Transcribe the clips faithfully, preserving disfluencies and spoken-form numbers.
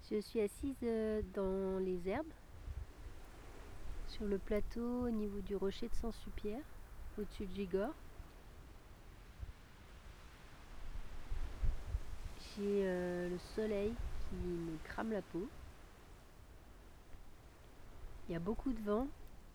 Je suis assise euh, dans les herbes, sur le plateau au niveau du rocher de Sansupierre, au-dessus de Gigor. J'ai euh, le soleil qui me crame la peau. Il y a beaucoup de vent.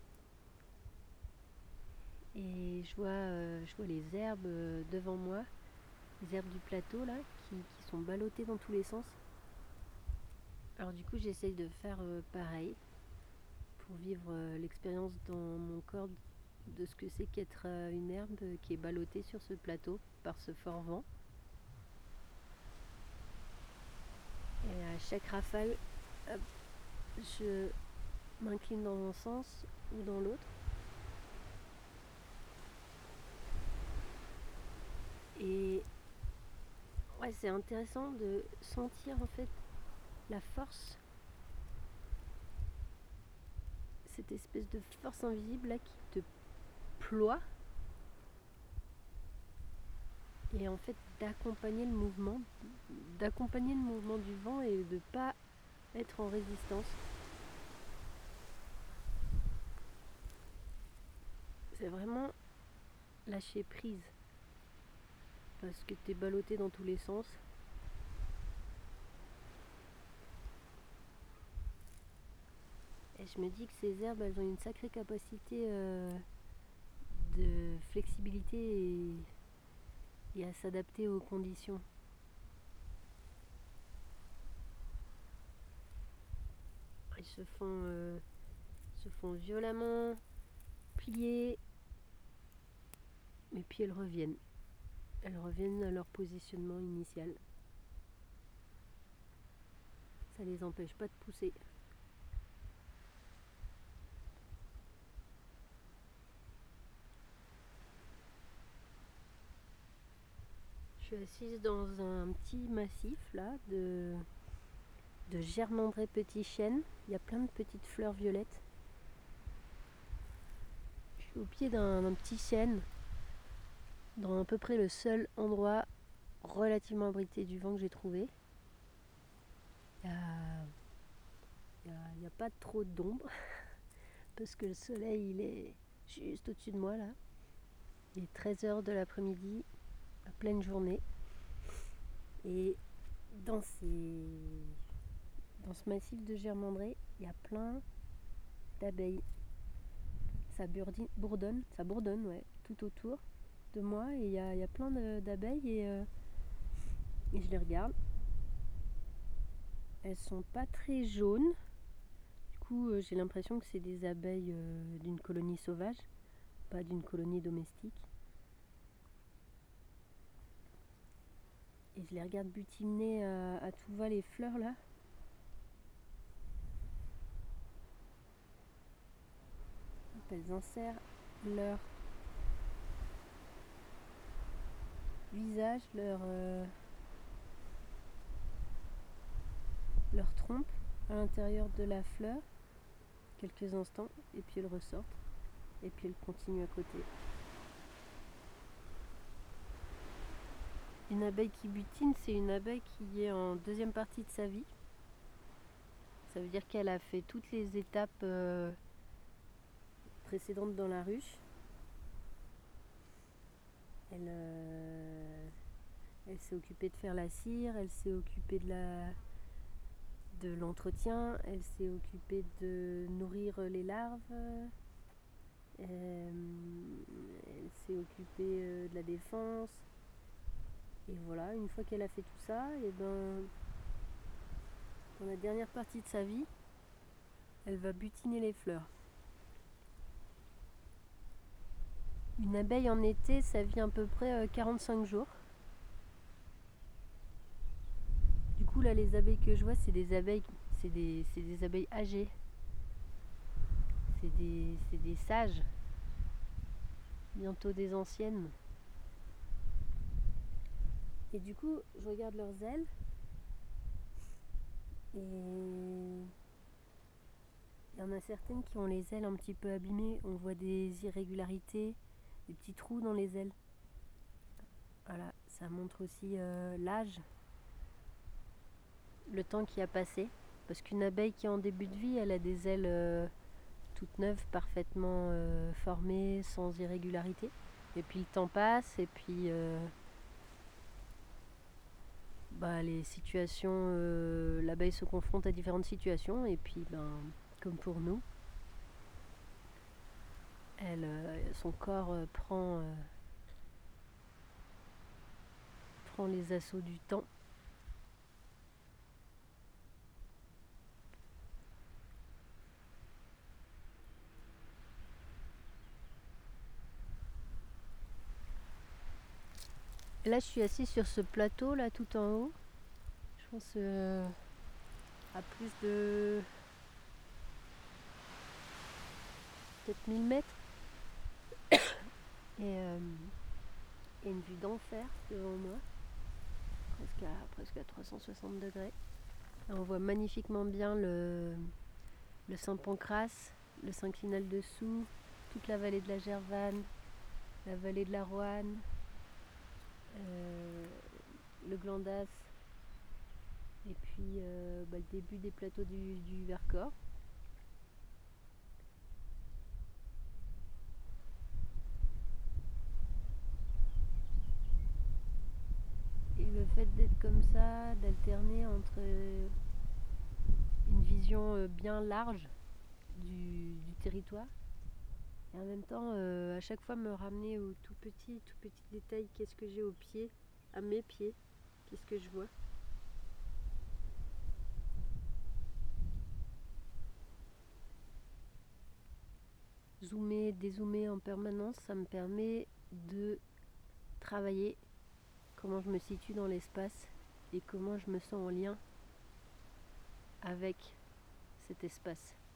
Et je vois, euh, je vois les herbes euh, devant moi, les herbes du plateau là, qui, qui sont ballottées dans tous les sens. Alors du coup j'essaye de faire euh, pareil pour vivre euh, l'expérience dans mon corps de ce que c'est qu'être euh, une herbe qui est ballottée sur ce plateau par ce fort vent. Et à chaque rafale, hop, je m'incline dans un sens ou dans l'autre. Et ouais, c'est intéressant de sentir en fait la force, cette espèce de force invisible là qui te ploie, et en fait d'accompagner le mouvement, d'accompagner le mouvement du vent et de pas être en résistance. C'est vraiment lâcher prise parce que t'es ballotté dans tous les sens. Et je me dis que ces herbes, elles ont une sacrée capacité euh, de flexibilité et, et à s'adapter aux conditions. Elles se font, euh, se font violemment plier, mais puis elles reviennent. Elles reviennent à leur positionnement initial. Ça les empêche pas de pousser. Je suis assise dans un petit massif là de, de germandré petit chêne. Il y a plein de petites fleurs violettes. Je suis au pied d'un, d'un petit chêne, dans à peu près le seul endroit relativement abrité du vent que j'ai trouvé. Il n'y a, a, a pas trop d'ombre parce que le soleil il est juste au-dessus de moi là. Il est treize heures de l'après-midi, à pleine journée. Et dans, ces... dans ce massif de germandré, il y a plein d'abeilles. Ça bourdonne, ça bourdonne ouais, tout autour de moi, et il y a, y a plein de, d'abeilles et, euh, et je les regarde. Elles sont pas très jaunes. Du coup, euh, j'ai l'impression que c'est des abeilles euh, d'une colonie sauvage, pas d'une colonie domestique. Et je les regarde butiner à, à tout va les fleurs là. Elles insèrent leur visage, leur, euh, leur trompe à l'intérieur de la fleur quelques instants, et puis elles ressortent, et puis elles continuent à côté. Une abeille qui butine, c'est une abeille qui est en deuxième partie de sa vie. Ça veut dire qu'elle a fait toutes les étapes euh, précédentes dans la ruche. Elle, euh, elle s'est occupée de faire la cire, elle s'est occupée de, la, de l'entretien, elle s'est occupée de nourrir les larves, euh, elle s'est occupée euh, de la défense. Et voilà, une fois qu'elle a fait tout ça, et ben, dans la dernière partie de sa vie, elle va butiner les fleurs. Une abeille en été, ça vit à peu près quarante-cinq jours. Du coup, là, les abeilles que je vois, c'est des abeilles, c'est des, c'est des abeilles âgées. C'est des, c'est des sages. Bientôt des anciennes. Et du coup, je regarde leurs ailes. Et il y en a certaines qui ont les ailes un petit peu abîmées. On voit des irrégularités, des petits trous dans les ailes. Voilà, ça montre aussi euh, l'âge. le temps qui a passé. Parce qu'une abeille qui est en début de vie, elle a des ailes euh, toutes neuves, parfaitement euh, formées, sans irrégularité. Et puis le temps passe, et puis euh, bah, les situations, euh, l'abeille se confronte à différentes situations, et puis ben, comme pour nous, elle, euh, son corps euh, prend, euh, prend les assauts du temps. Et là, je suis assise sur ce plateau là, tout en haut. Je pense euh, à plus de peut-être mille mètres. Et, euh, et une vue d'enfer devant moi, presque à, presque à trois cent soixante degrés. Et on voit magnifiquement bien le, le Saint-Pancrace, le Synclinal dessous, toute la vallée de la Gervanne, la vallée de la Roanne, euh, le Glandas, et puis euh, bah, le début des plateaux du, du Vercors. Et le fait d'être comme ça, d'alterner entre une vision euh, bien large du, du territoire, et en même temps euh, à chaque fois me ramener au tout petit, tout petit détail, qu'est-ce que j'ai aux pieds, à mes pieds, qu'est-ce que je vois. Zoomer, dézoomer en permanence, ça me permet de travailler comment je me situe dans l'espace et comment je me sens en lien avec cet espace.